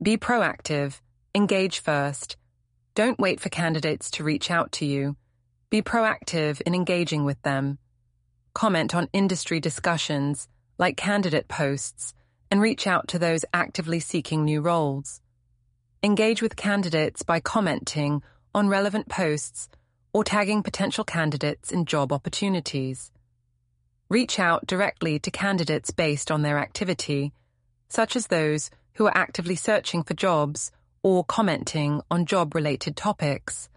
Be proactive. Engage first. Don't wait for candidates to reach out to you. Be proactive in engaging with them. Comment on industry discussions, like candidate posts, and reach out to those actively seeking new roles. Engage with candidates by commenting on relevant posts or tagging potential candidates in job opportunities. Reach out directly to candidates based on their activity, such as those who are actively searching for jobs or commenting on job-related topics.